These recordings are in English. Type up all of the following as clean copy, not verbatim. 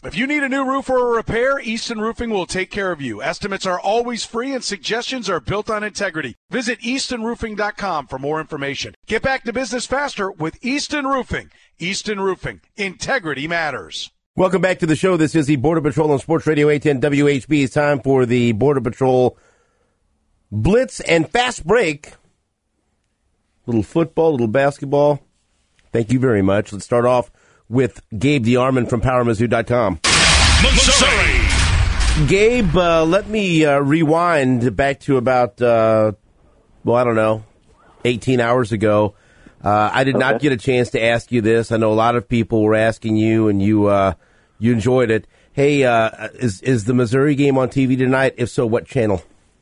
If you need a new roof or a repair, Easton Roofing will take care of you. Estimates are always free and suggestions are built on integrity. Visit EastonRoofing.com for more information. Get back to business faster with Easton Roofing. Easton Roofing. Integrity matters. Welcome back to the show. This is the Border Patrol on Sports Radio 810 WHB. It's time for the Border Patrol Blitz and Fast Break. Little football, little basketball. Thank you very much. Let's start off with Gabe DeArmond from PowerMizzou.com. Missouri. Gabe, let me rewind back to about, 18 hours ago. I did not get a chance to ask you this. I know a lot of people were asking you, and you enjoyed it. Hey, is the Missouri game on TV tonight? If so, what channel?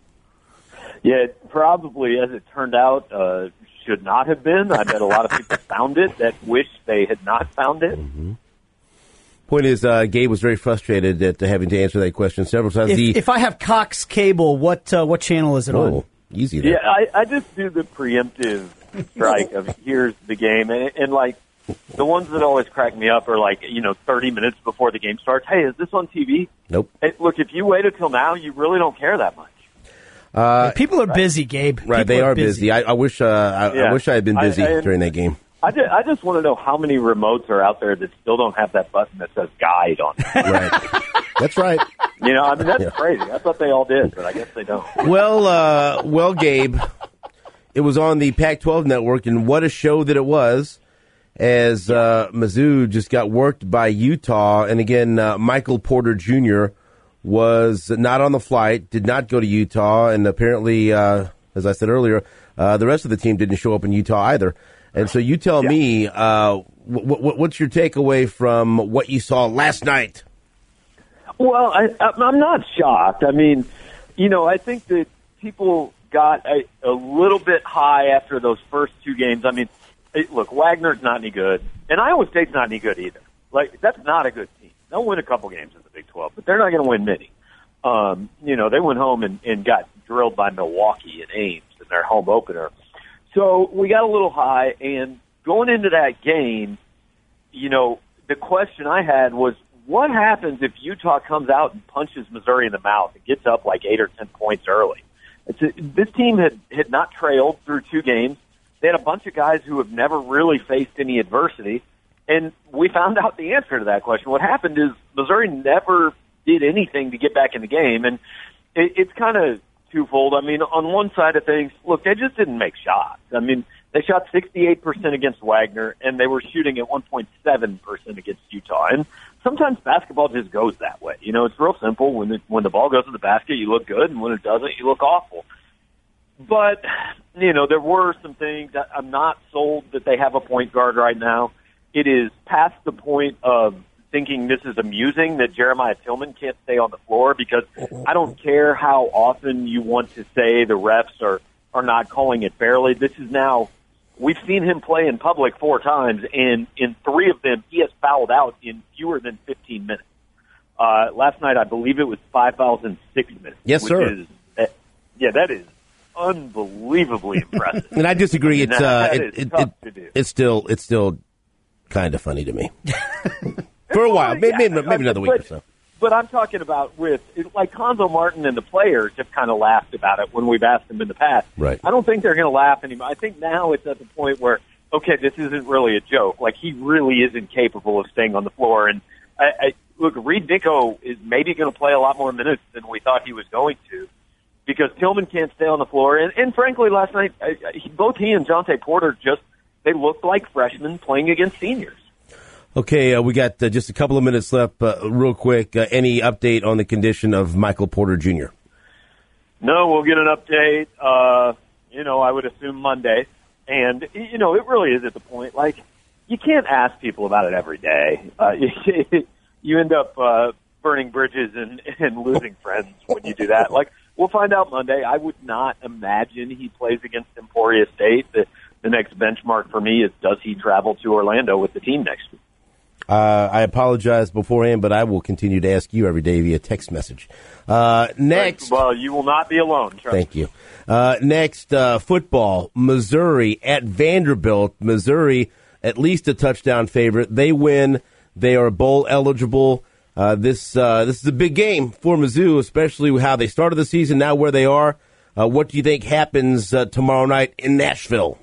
Yeah, probably, as it turned out, should not have been. I bet a lot of people found it that wish they had not found it. Mm-hmm. Point is, Gabe was very frustrated at having to answer that question several times. If I have Cox Cable, what channel is it on? Easy there. Yeah, I just do the preemptive strike of here's the game. And like, the ones that always crack me up are 30 minutes before the game starts. Hey, is this on TV? Nope. Hey, look, if you wait until now, you really don't care that much. People are busy, Gabe. Right, they are busy. I wish I had been busy during that game. I just want to know how many remotes are out there that still don't have that button that says guide on it. Right. That's right. That's crazy. I thought they all did, but I guess they don't. Well, Gabe, it was on the Pac-12 network, and what a show that it was, as Mizzou just got worked by Utah. And again, Michael Porter Jr. was not on the flight, did not go to Utah, and apparently, as I said earlier, the rest of the team didn't show up in Utah either. And so you tell me, what's your takeaway from what you saw last night? Well, I'm not shocked. I mean, I think that people got a little bit high after those first two games. I mean, look, Wagner's not any good, and Iowa State's not any good either. That's not a good team. They'll win a couple games in the Big 12, but they're not going to win many. They went home and got drilled by Milwaukee and Ames in their home opener. So we got a little high, and going into that game, the question I had was, what happens if Utah comes out and punches Missouri in the mouth and gets up 8 or 10 points early? This team had not trailed through two games. They had a bunch of guys who have never really faced any adversity, and we found out the answer to that question. What happened is Missouri never did anything to get back in the game, and it's kind of twofold. I mean, on one side of things, look, they just didn't make shots. I mean, they shot 68% against Wagner, and they were shooting at 1.7% against Utah. And sometimes basketball just goes that way. It's real simple. When the ball goes in the basket, you look good, and when it doesn't, you look awful. But, there were some things that I'm not sold that they have a point guard right now. It is past the point of thinking this is amusing that Jeremiah Tillman can't stay on the floor, because I don't care how often you want to say the refs are not calling it fairly. This is now, we've seen him play in public 4 times, and in 3 of them, he has fouled out in fewer than 15 minutes. Last night, I believe it was 5 fouls in 6 minutes. Yes, sir. That is unbelievably impressive. And I disagree. It's It's still kind of funny to me. For a while, maybe another week or so. But I'm talking about Conzo Martin and the players have kind of laughed about it when we've asked them in the past. Right. I don't think they're going to laugh anymore. I think now it's at the point where, okay, this isn't really a joke. He really isn't capable of staying on the floor. And look, Reed Dicko is maybe going to play a lot more minutes than we thought he was going to, because Tillman can't stay on the floor. And frankly, last night, both he and Jonte Porter they looked like freshmen playing against seniors. Okay, we got just a couple of minutes left. Real quick, any update on the condition of Michael Porter Jr.? No, we'll get an update, I would assume Monday. And, it really is at the point, you can't ask people about it every day. You end up burning bridges and losing friends when you do that. We'll find out Monday. I would not imagine he plays against Emporia State. The next benchmark for me is, does he travel to Orlando with the team next week? I apologize beforehand, but I will continue to ask you every day via text message. Next. Well, you will not be alone. Thank you. Next, football. Missouri at Vanderbilt. Missouri, at least a touchdown favorite. They win. They are bowl eligible. This is a big game for Mizzou, especially how they started the season, now where they are. What do you think happens tomorrow night in Nashville?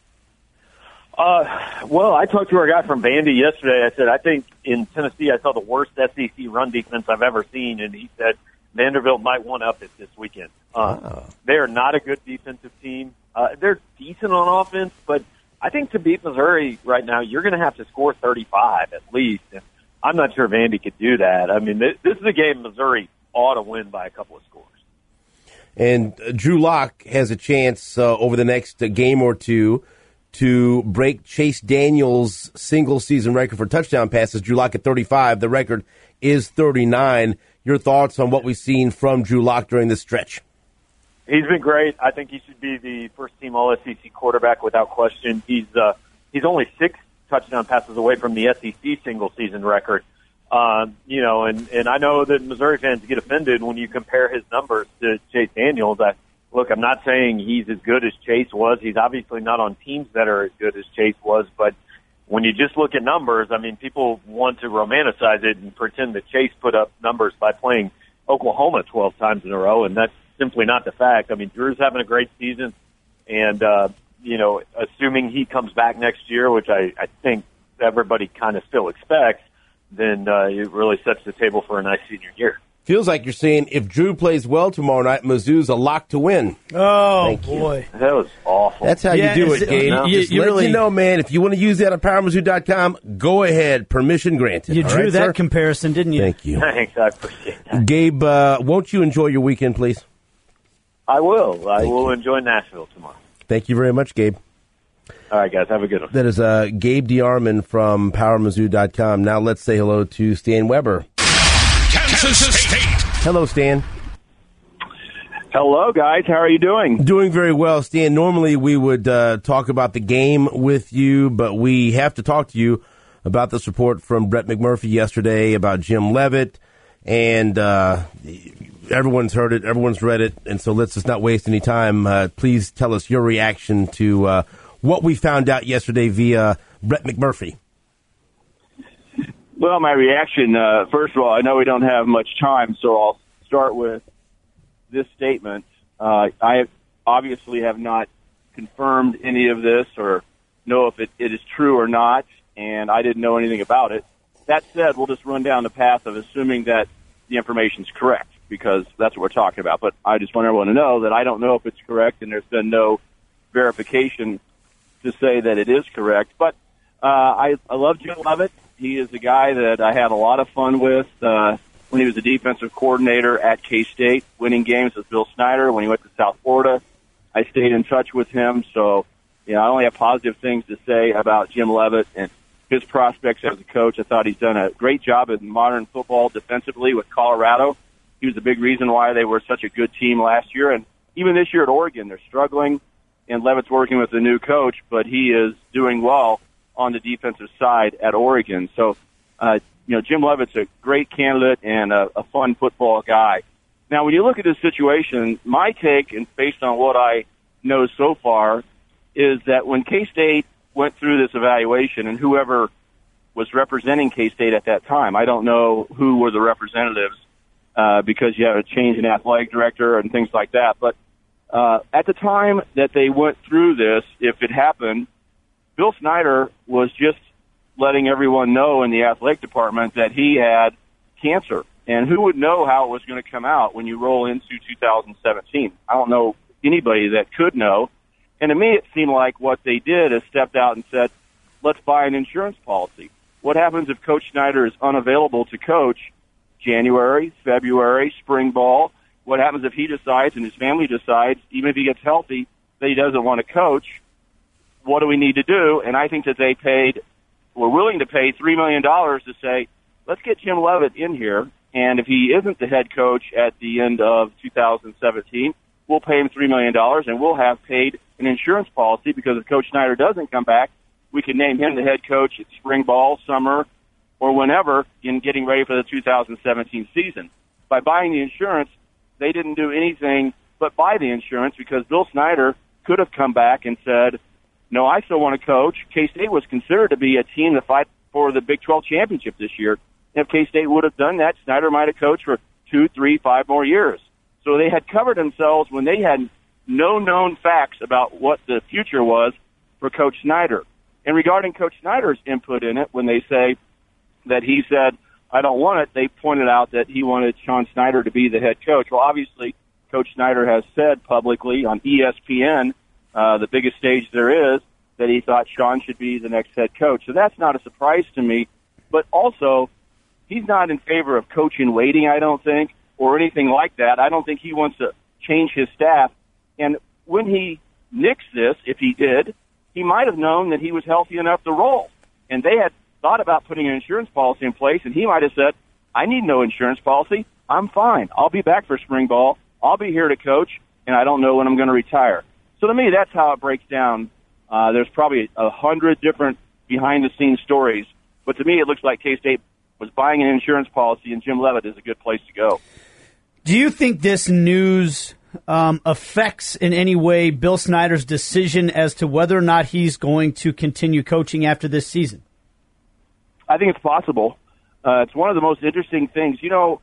Well, I talked to our guy from Vandy yesterday. I said, I think in Tennessee I saw the worst SEC run defense I've ever seen, and he said Vanderbilt might one-up it this weekend. They are not a good defensive team. They're decent on offense, but I think to beat Missouri right now, you're going to have to score 35 at least. And I'm not sure Vandy could do that. I mean, this is a game Missouri ought to win by a couple of scores. And Drew Lock has a chance over the next game or two to break Chase Daniels' single-season record for touchdown passes. Drew Lock at 35. The record is 39. Your thoughts on what we've seen from Drew Lock during this stretch? He's been great. I think he should be the first-team All-SEC quarterback without question. He's only 6 touchdown passes away from the SEC single-season record. And I know that Missouri fans get offended when you compare his numbers to Chase Daniels. Look, I'm not saying he's as good as Chase was. He's obviously not on teams that are as good as Chase was. But when you just look at numbers, I mean, people want to romanticize it and pretend that Chase put up numbers by playing Oklahoma 12 times in a row, and that's simply not the fact. I mean, Drew's having a great season, and, assuming he comes back next year, which I think everybody kind of still expects, then it really sets the table for a nice senior year. Feels like you're saying if Drew plays well tomorrow night, Mizzou's a lock to win. Oh, boy. That was awful. That's how you do it, Gabe. You know, man, if you want to use that on PowerMizzou.com, go ahead. Permission granted. You drew that comparison, didn't you? Thank you. Thanks. I appreciate that. Gabe, won't you enjoy your weekend, please? I will. I will enjoy Nashville tomorrow. Thank you very much, Gabe. All right, guys. Have a good one. That is Gabe DeArmond from PowerMizzou.com. Now let's say hello to Stan Weber. Kansas State. Hello, Stan. Hello, guys. How are you doing? Doing very well, Stan. Normally we would talk about the game with you, but we have to talk to you about this report from Brett McMurphy yesterday about Jim Leavitt, and everyone's heard it, everyone's read it, and so let's just not waste any time. Please tell us your reaction to what we found out yesterday via Brett McMurphy. Well, my reaction, first of all, I know we don't have much time, so I'll start with this statement. I obviously have not confirmed any of this or know if it is true or not, and I didn't know anything about it. That said, we'll just run down the path of assuming that the information's correct, because that's what we're talking about. But I just want everyone to know that I don't know if it's correct, and there's been no verification to say that it is correct. But I love Jim Leavitt. He is a guy that I had a lot of fun with when he was the defensive coordinator at K-State, winning games with Bill Snyder. When he went to South Florida, I stayed in touch with him. So, I only have positive things to say about Jim Leavitt and his prospects as a coach. I thought he's done a great job in modern football defensively with Colorado. He was a big reason why they were such a good team last year. And even this year at Oregon, they're struggling, and Leavitt's working with a new coach, but he is doing well on the defensive side at Oregon. So, Jim Leavitt's a great candidate and a fun football guy. Now, when you look at this situation, my take, and based on what I know so far, is that when K-State went through this evaluation, and whoever was representing K-State at that time, I don't know who were the representatives because you have a change in athletic director and things like that. But at the time that they went through this, if it happened, Bill Snyder was just letting everyone know in the athletic department that he had cancer. And who would know how it was going to come out when you roll into 2017? I don't know anybody that could know. And to me, it seemed like what they did is stepped out and said, let's buy an insurance policy. What happens if Coach Snyder is unavailable to coach January, February, spring ball? What happens if he decides and his family decides, even if he gets healthy, that he doesn't want to coach? What do we need to do? And I think that we're willing to pay $3 million to say, let's get Jim Leavitt in here. And if he isn't the head coach at the end of 2017, we'll pay him $3 million and we'll have paid an insurance policy, because if Coach Snyder doesn't come back, we can name him the head coach at spring ball, summer, or whenever in getting ready for the 2017 season. By buying the insurance, they didn't do anything but buy the insurance, because Bill Snyder could have come back and said, no, I still want to coach. K-State was considered to be a team to fight for the Big 12 championship this year. And if K-State would have done that, Snyder might have coached for 2, 3, 5 more years. So they had covered themselves when they had no known facts about what the future was for Coach Snyder. And regarding Coach Snyder's input in it, when they say that he said, I don't want it, they pointed out that he wanted Sean Snyder to be the head coach. Well, obviously, Coach Snyder has said publicly on ESPN, the biggest stage there is, that he thought Sean should be the next head coach. So that's not a surprise to me. But also, he's not in favor of coach in waiting, I don't think, or anything like that. I don't think he wants to change his staff. And when he nixed this, if he did, he might have known that he was healthy enough to roll. And they had thought about putting an insurance policy in place, and he might have said, I need no insurance policy. I'm fine. I'll be back for spring ball. I'll be here to coach, and I don't know when I'm going to retire. So to me, that's how it breaks down. There's probably 100 different behind-the-scenes stories. But to me, it looks like K-State was buying an insurance policy, and Jim Leavitt is a good place to go. Do you think this news affects in any way Bill Snyder's decision as to whether or not he's going to continue coaching after this season? I think it's possible. It's one of the most interesting things. You know,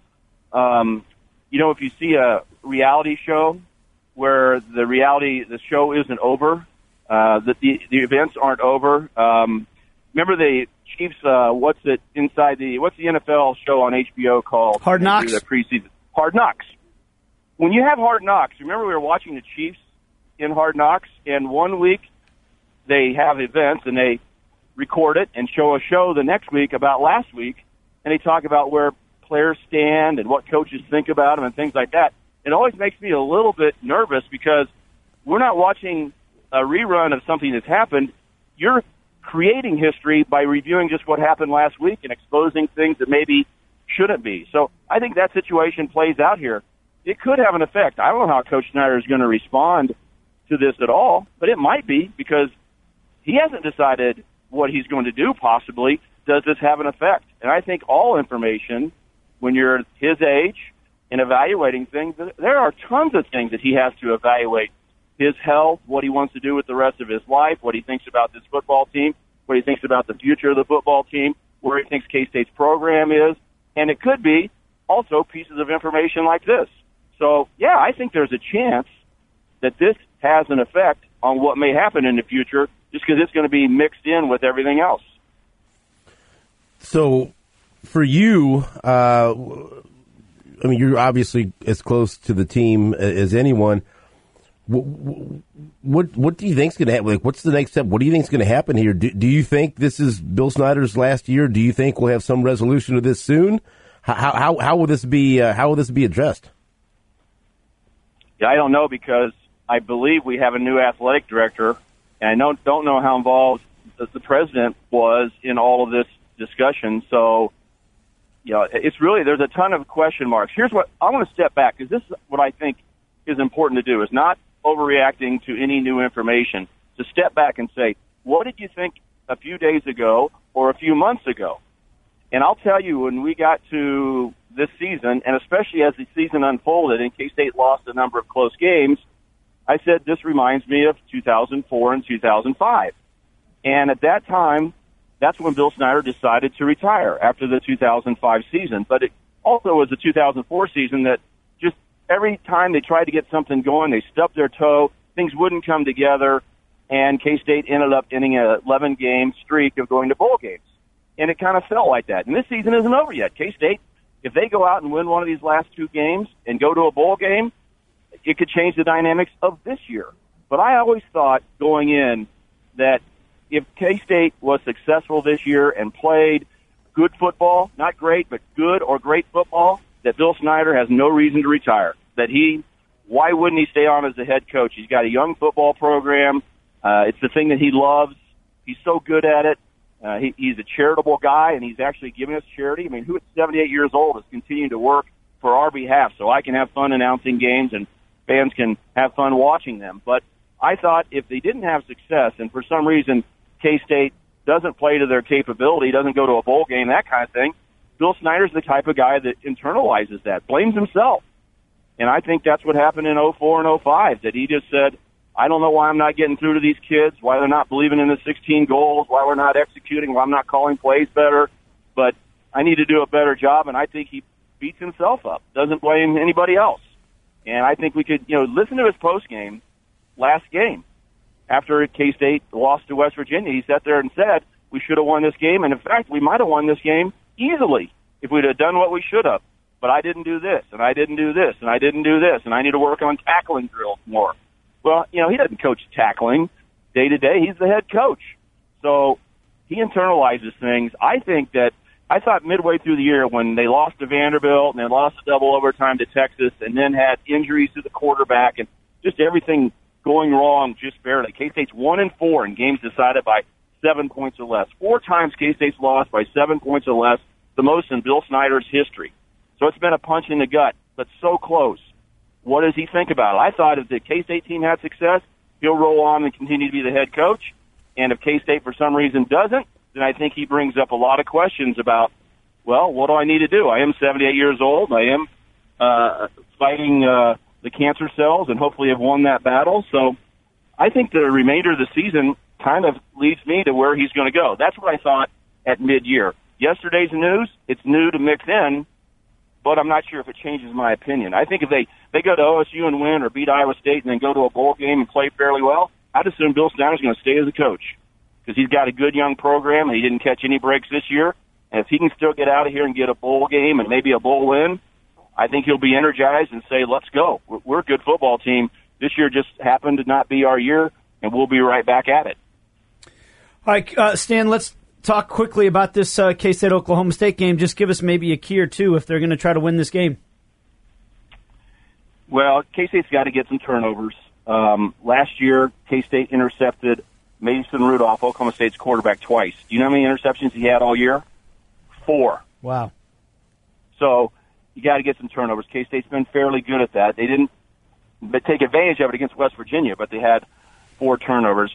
if you see a reality show where the show isn't over, that the events aren't over. Remember the Chiefs? What's the NFL show on HBO called? Hard Knocks. The preseason. Hard Knocks. When you have Hard Knocks, remember we were watching the Chiefs in Hard Knocks, and 1 week they have events and they record it and show a show the next week about last week, and they talk about where players stand and what coaches think about them and things like that. It always makes me a little bit nervous because we're not watching a rerun of something that's happened. You're creating history by reviewing just what happened last week and exposing things that maybe shouldn't be. So I think that situation plays out here. It could have an effect. I don't know how Coach Snyder is going to respond to this at all, but it might be because he hasn't decided what he's going to do possibly. Does this have an effect? And I think all information, when you're his age and evaluating things, there are tons of things that he has to evaluate. His health, what he wants to do with the rest of his life, what he thinks about this football team, what he thinks about the future of the football team, where he thinks K-State's program is. And it could be also pieces of information like this. So, yeah, I think there's a chance that this has an effect on what may happen in the future just because it's going to be mixed in with everything else. So, for you, I mean, you're obviously as close to the team as anyone. What do you think's going to happen? Like, what's the next step? What do you think's going to happen here? Do you think this is Bill Snyder's last year? Do you think we'll have some resolution to this soon? How will this be? How will this be addressed? Yeah, I don't know because I believe we have a new athletic director, and I don't know how involved the president was in all of this discussion. So, it's really, there's a ton of question marks. Here's what I want to step back because this is what I think is important to do, is not overreacting to any new information. To step back and say, what did you think a few days ago or a few months ago? And I'll tell you, when we got to this season, and especially as the season unfolded and K-State lost a number of close games, I said this reminds me of 2004 and 2005. And at that time, that's when Bill Snyder decided to retire after the 2005 season. But it also was the 2004 season that just every time they tried to get something going, they stubbed their toe, things wouldn't come together, and K-State ended up ending an 11-game streak of going to bowl games. And it kind of felt like that. And this season isn't over yet. K-State, if they go out and win one of these last two games and go to a bowl game, it could change the dynamics of this year. But I always thought going in that if K-State was successful this year and played good football, not great, but good or great football, that Bill Snyder has no reason to retire. Why wouldn't he stay on as the head coach? He's got a young football program. It's the thing that he loves. He's so good at it. He's a charitable guy, and he's actually giving us charity. I mean, who at 78 years old is continuing to work for our behalf so I can have fun announcing games and fans can have fun watching them? But I thought if they didn't have success and for some reason K-State doesn't play to their capability, doesn't go to a bowl game, that kind of thing, Bill Snyder's the type of guy that internalizes that, blames himself. And I think that's what happened in 04 and 05, that he just said, I don't know why I'm not getting through to these kids, why they're not believing in the 16 goals, why we're not executing, why I'm not calling plays better. But I need to do a better job, and I think he beats himself up, doesn't blame anybody else. And I think we could, listen to his post-game last game. After K-State lost to West Virginia, he sat there and said, we should have won this game, and in fact, we might have won this game easily if we'd have done what we should have. But I didn't do this, and I didn't do this, and I didn't do this, and I need to work on tackling drills more. Well, he doesn't coach tackling day to day. He's the head coach. So he internalizes things. I thought midway through the year when they lost to Vanderbilt and they lost a double overtime to Texas and then had injuries to the quarterback and just everything going wrong just barely. K-State's 1-4 in games decided by 7 points or less. 4 times K-State's lost by 7 points or less, the most in Bill Snyder's history. So it's been a punch in the gut, but so close. What does he think about it? I thought if the K-State team had success, he'll roll on and continue to be the head coach. And if K-State for some reason doesn't, then I think he brings up a lot of questions about, well, what do I need to do? I am 78 years old. I am fighting the cancer cells and hopefully have won that battle. So I think the remainder of the season kind of leads me to where he's going to go. That's what I thought at mid-year. Yesterday's news, it's new to mix in, but I'm not sure if it changes my opinion. I think if they go to OSU and win or beat Iowa State and then go to a bowl game and play fairly well, I'd assume Bill Snyder's going to stay as a coach because he's got a good young program and he didn't catch any breaks this year. And if he can still get out of here and get a bowl game and maybe a bowl win, I think he'll be energized and say, let's go. We're a good football team. This year just happened to not be our year, and we'll be right back at it. All right, Stan, let's talk quickly about this K-State-Oklahoma State game. Just give us maybe a key or two if they're going to try to win this game. Well, K-State's got to get some turnovers. Last year, K-State intercepted Mason Rudolph, Oklahoma State's quarterback, twice. Do you know how many interceptions he had all year? 4. Wow. So you got to get some turnovers. K-State's been fairly good at that. They didn't take advantage of it against West Virginia, but they had 4 turnovers.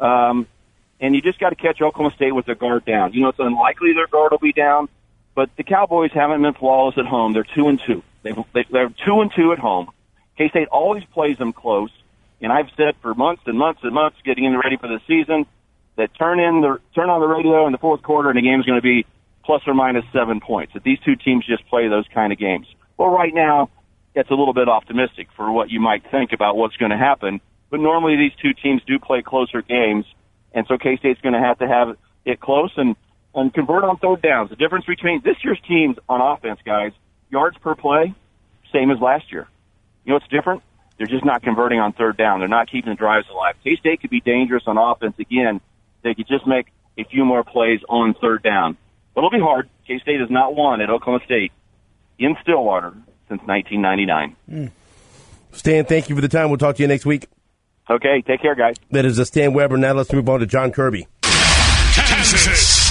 And you just got to catch Oklahoma State with their guard down. It's unlikely their guard will be down, but the Cowboys haven't been flawless at home. They're 2-2. They're 2-2 at home. K-State always plays them close, and I've said for months and months and months, getting ready for the season, that turn on the radio in the fourth quarter, and the game's going to be plus or minus 7 points. That these two teams just play those kind of games. Well, right now, it's a little bit optimistic for what you might think about what's going to happen, but normally these two teams do play closer games, and so K-State's going to have it close and convert on third downs. The difference between this year's teams on offense, guys, yards per play, same as last year. You know what's different? They're just not converting on third down. They're not keeping the drives alive. K-State could be dangerous on offense again. They could just make a few more plays on third down. But it'll be hard. K-State has not won at Oklahoma State in Stillwater since 1999. Stan, thank you for the time. We'll talk to you next week. Okay, take care, guys. That is Stan Weber. Now let's move on to John Kirby. Kansas.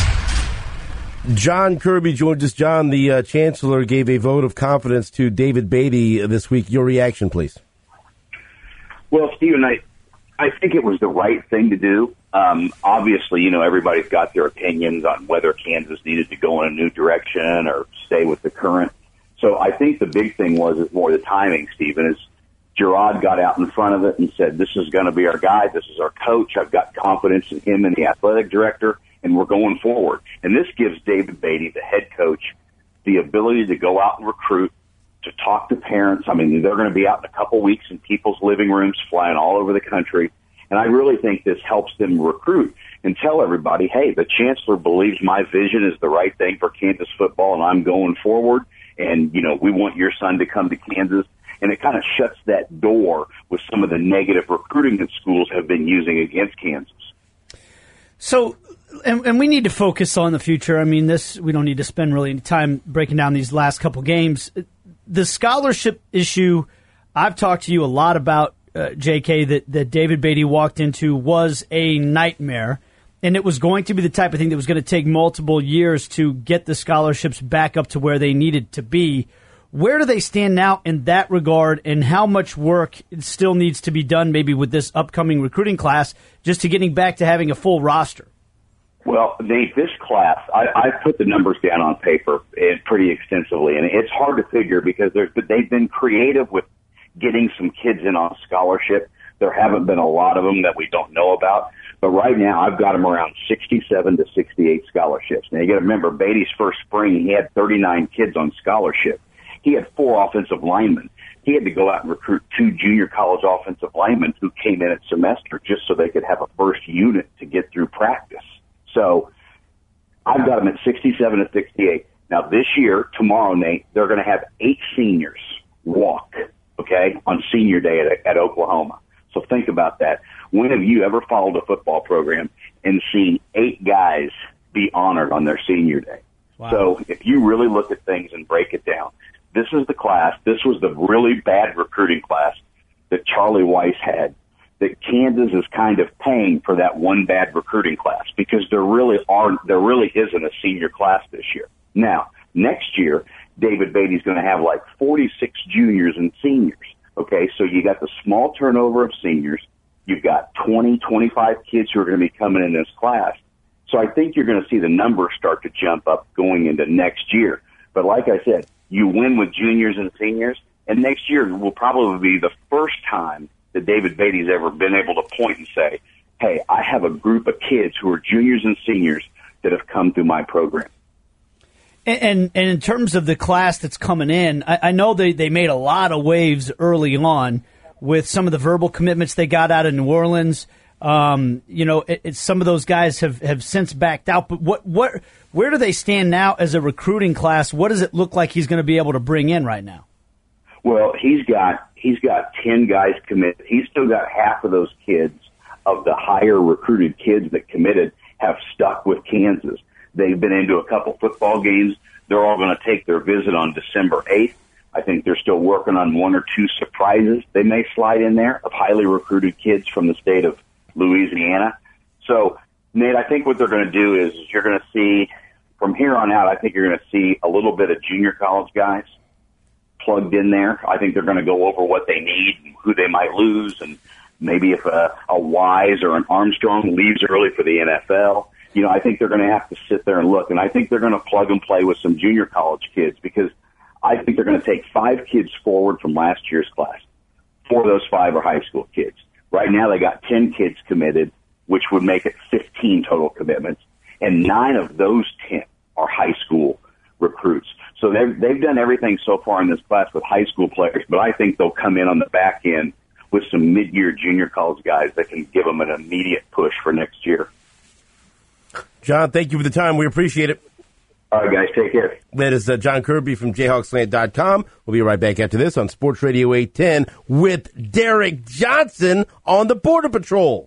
John Kirby joins us. John, the Chancellor gave a vote of confidence to David Beatty this week. Your reaction, please. Well, Stephen, I think it was the right thing to do. Obviously, everybody's got their opinions on whether Kansas needed to go in a new direction or stay with the current. So I think the big thing was more the timing, Stephen, is Gerard got out in front of it and said, this is going to be our guy. This is our coach. I've got confidence in him and the athletic director, and we're going forward. And this gives David Beatty, the head coach, the ability to go out and recruit, to talk to parents. I mean, they're going to be out in a couple weeks in people's living rooms, flying all over the country. And I really think this helps them recruit and tell everybody, hey, the Chancellor believes my vision is the right thing for Kansas football, and I'm going forward. And, we want your son to come to Kansas. And it kind of shuts that door with some of the negative recruiting that schools have been using against Kansas. So, and we need to focus on the future. I mean, we don't need to spend really any time breaking down these last couple games. The scholarship issue, I've talked to you a lot about, JK, that David Beatty walked into was a nightmare, and it was going to be the type of thing that was going to take multiple years to get the scholarships back up to where they needed to be. Where do they stand now in that regard, and how much work still needs to be done maybe with this upcoming recruiting class just to getting back to having a full roster? Well, this class, I put the numbers down on paper pretty extensively, and it's hard to figure because they've been creative with getting some kids in on scholarship. There haven't been a lot of them that we don't know about. But right now, I've got him around 67 to 68 scholarships. Now, you got to remember, Beatty's first spring, he had 39 kids on scholarship. He had 4 offensive linemen. He had to go out and recruit 2 junior college offensive linemen who came in at semester just so they could have a first unit to get through practice. So I've got him at 67 to 68. Now, this year, tomorrow, Nate, they're going to have 8 seniors walk, okay, on senior day at Oklahoma. So think about that. When have you ever followed a football program and seen 8 guys be honored on their senior day? Wow. So if you really look at things and break it down, this is the class. This was the really bad recruiting class that Charlie Weiss had, that Kansas is kind of paying for that one bad recruiting class, because there really isn't a senior class this year. Now, next year, David Beatty's going to have like 46 juniors and seniors. Okay, so you got the small turnover of seniors. You've got 20, 25 kids who are going to be coming in this class. So I think you're going to see the numbers start to jump up going into next year. But like I said, you win with juniors and seniors, and next year will probably be the first time that David Beatty's ever been able to point and say, hey, I have a group of kids who are juniors and seniors that have come through my program. And in terms of the class that's coming in, I know they made a lot of waves early on with some of the verbal commitments they got out of New Orleans. Some of those guys have since backed out. But where do they stand now as a recruiting class? What does it look like he's going to be able to bring in right now? Well, he's got 10 guys committed. He's still got half of those kids of the higher recruited kids that committed have stuck with Kansas. They've been into a couple football games. They're all going to take their visit on December 8th. I think they're still working on 1 or 2 surprises they may slide in there of highly recruited kids from the state of Louisiana. So, Nate, I think what they're going to do is you're going to see, from here on out, I think you're going to see a little bit of junior college guys plugged in there. I think they're going to go over what they need and who they might lose, and maybe if a Wise or an Armstrong leaves early for the NFL. I think they're going to have to sit there and look, and I think they're going to plug and play with some junior college kids, because I think they're going to take 5 kids forward from last year's class. 4 of those 5 are high school kids. Right now they got 10 kids committed, which would make it 15 total commitments, and 9 of those 10 are high school recruits. So they've done everything so far in this class with high school players, but I think they'll come in on the back end with some mid-year junior college guys that can give them an immediate push for next year. John, thank you for the time. We appreciate it. All right, guys, take care. That is John Kirby from JayhawkSlant.com. We'll be right back after this on Sports Radio 810 with Derek Johnson on the Border Patrol.